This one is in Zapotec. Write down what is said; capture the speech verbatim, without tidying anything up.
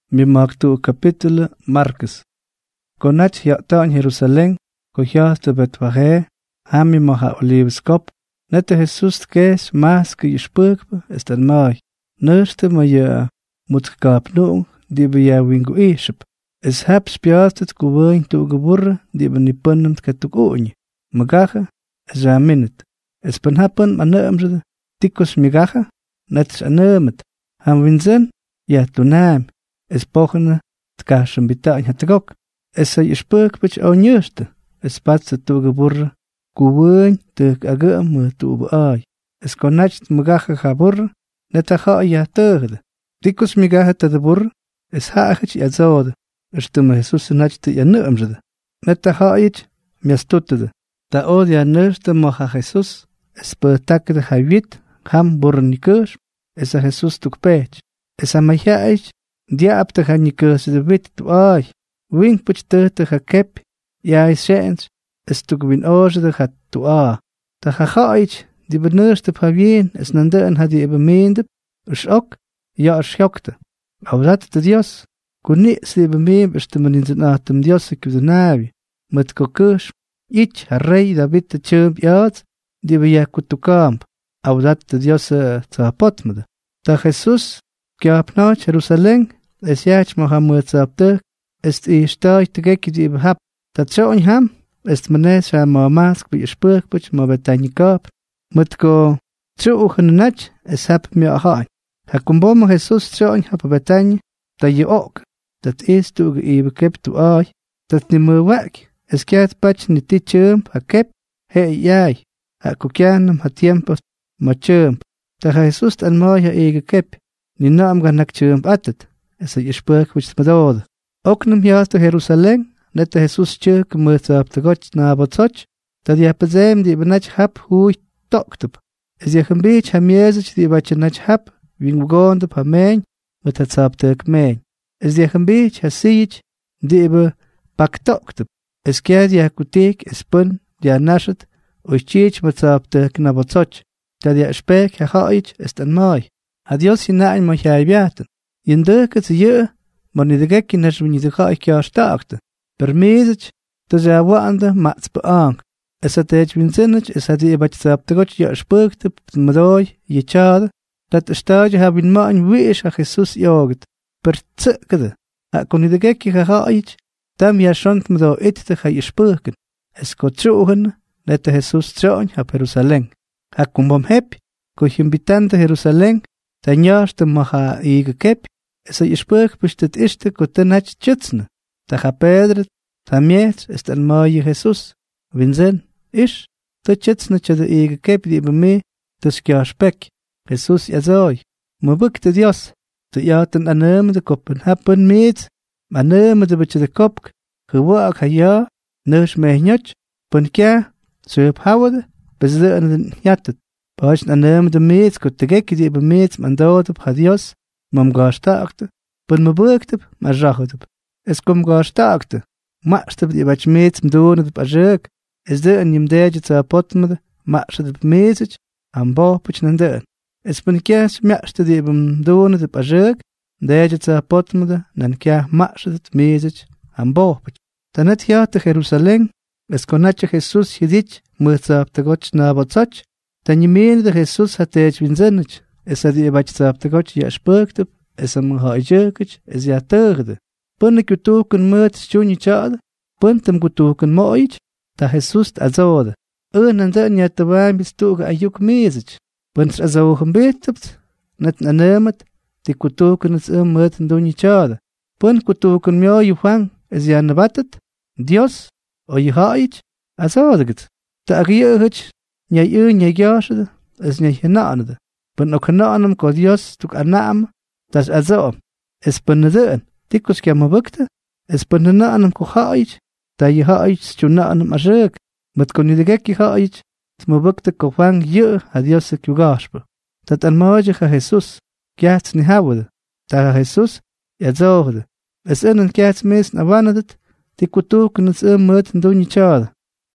mi magtu capítulo Marcos. Conach yata en Jerusalén, cogias de Betfagé, hami moja olivskop, nete Jesús kes mas que yspurp est an mai. Nurste ma je moet kap nu, die be ja wingu iship. Es heb spiastet gewoon tu geburre, die be ni punnemt ketuk oonje. Magache, es ja minnet. Es ben happen ma neumzede, tikus migache, net is anemet. Ham winzen, ja tu naam. Es pochene, tkashem bitaan het gok. Es sa yspurk bich au njuste. Es patse tu geburre, gewoon tuk agam me tu be ai. Es konach magache gaburre, net a ga ja teugde. Tikus migache te de burre, es haagit ja zode. Es tumme Jesus nachte ja neumzede. Net a ga ich, miastutede. Da od ja neurste mocha Jesus, es betakte de javit, ham burre nikurs, es a Jesus tuk pech. Es a maja ich, dia ab te ga nikurs de wit tu ai. Wink puch te te ga kep, ja is seens, es tuk win oze de ga tu a. Da ga ga ich, die beneurste pavien, es nande en had die bemeende, es ook, ja er schokte. Au dat de Dios, kuni se bemeem is te men in zijn atem Dios ik de navi, met kokurs, ich rei David de chump jaad, die we ja kutu kamp. Au dat de Dios te potmede. Da Jesus, ke apnau Jerusalem, es jaach mohammed zapte, est i stai te geki die behap. Dat zo in ham, est menes ha ma mask bi spurkbuch ma betani kap. Met ko tru ogen nach, es hab mir ha. Ha kumbom Jesus zo in hab betani, da je ook. Dat is tu ge ebe kep tu ai, dat ni me wek. Es kiat pach ni ti chump ha kep, he jai. Ha kukianum ha tiempo ma chump. Da Jesus an ma ja ege kep, ni naam ga nak chump atet. Es je spurkbuch ma dode. Ook nem ja te Jerusalem, net de Jesus tjurk moet op de God na botsoch, dat je pezem die benach hab hui toktop. Es je een beetje hem jezich die wat je nach hab, wing gonde pa mijn, met het sap te mijn. Es je een beetje hasich die be pak toktop. Es keer je kutek es pun die nashet, ois chich met sap te na botsoch, dat je spek je haich est an mai. Adios je na een mo jij biaten. Je deuke te je, maar niet de gekkie nes we niet de ga ik jou staakte. Per mezich, te zij waande maats beang. Es hat ech winzinnich, es hat je bat zap te gotch ja spurkte, madoi, je chade, dat de stadje heb in maan wees a Jesus jaget. Per tsekede, ha kon niet de gekkie gehaich, tam ja schonk me do ette ga je spurken. Es ko trogen, net de Jesus troon ha Jerusalem. Ha kon bom heb, ko je bitante Jerusalem, ten jaarste mag ha ege kep, es je spurk bestet iste ko ten hat tjutsne. Da ha Pedro, tamjet is el mooie Jesus. Winzen, is, dat tjutsne tje de ege kep die be me, dus kja spek. Jesus ja zoi. Mo bukte Dios, te jaten aneme de koppen happen meet, aneme de beetje de kop, gewaak ha ja, neus me njot, pun kja, suip houwde, bezde an den jatet. Baas aneme de meet, kot de gekke die be meet, man dood op ha Dios, mam ga staakte, pun me bukte, ma jachot op. Es kom ga staakte, maakste die wat meet, mdoon op a jeuk, es de an jem deje te apotmede, maakste de meezich, am bopich nan de. Es pun kja smaakste die bem doon op a jeuk, deje te apotmede, nan kja maakste de meezich, am bopich. Dan het ja te Jerusalem, es konatje Jesus jedich, moet op de goch na botsoch, dan je meende de Jesus hat ech winzinnich, es had die wat op de goch ja spurkte, es am ha jeukich, es ja teugde. Până că tu când măt știuni ceadă, până că tu când mă aici, ta Jesus azode. În îndă ne te vai bis tu că ayuc mezici. Până să azau hâmbetăpt, net anămăt, te cu tu când îți măt în duni ceadă. Până că tu când mi-o iuhang, ez ia năbatăt, Dios, o iuha aici, azodăgăt. Ta agăiăhăci, ne-ai ă, ne-ai gheașădă, ez ne-ai hănaanădă. Până o hănaanăm că Dios tu anam, tas azom, ez până dăân. Tikus kja ma bukte, es până na anam ko haich, ta je haich stu na anam ajek, met ko nide gekki haich, ma bukte ko wang je ha Dios se kju gaspel. Dat an maage ha Jesus, kjaats ni hawde, ta ha Jesus, ja zoogde. Es innen kjaats mees na wanadet, ti kutu kun het um mut en doen je tjade.